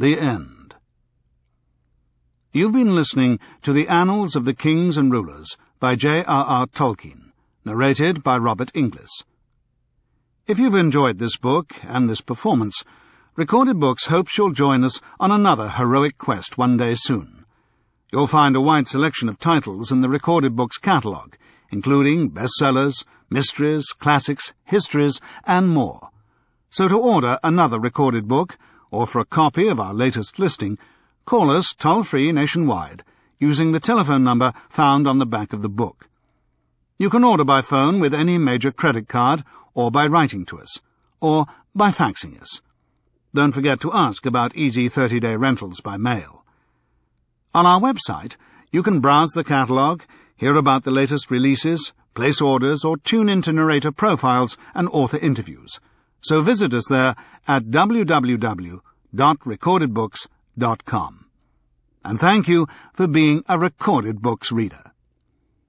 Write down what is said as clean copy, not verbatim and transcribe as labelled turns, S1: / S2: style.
S1: The End. You've been listening to The Annals of the Kings and Rulers by J.R.R. Tolkien, narrated by Robert Inglis. If you've enjoyed this book and this performance, Recorded Books hopes you'll join us on another heroic quest one day soon. You'll find a wide selection of titles in the Recorded Books catalogue, including bestsellers, mysteries, classics, histories, and more. So to order another recorded book, or for a copy of our latest listing, call us toll-free nationwide, using the telephone number found on the back of the book. You can order by phone with any major credit card, or by writing to us, or by faxing us. Don't forget to ask about easy 30-day rentals by mail. On our website, you can browse the catalogue, hear about the latest releases, place orders, or tune into narrator profiles and author interviews. So visit us there at www.recordedbooks.com. And thank you for being a Recorded Books reader.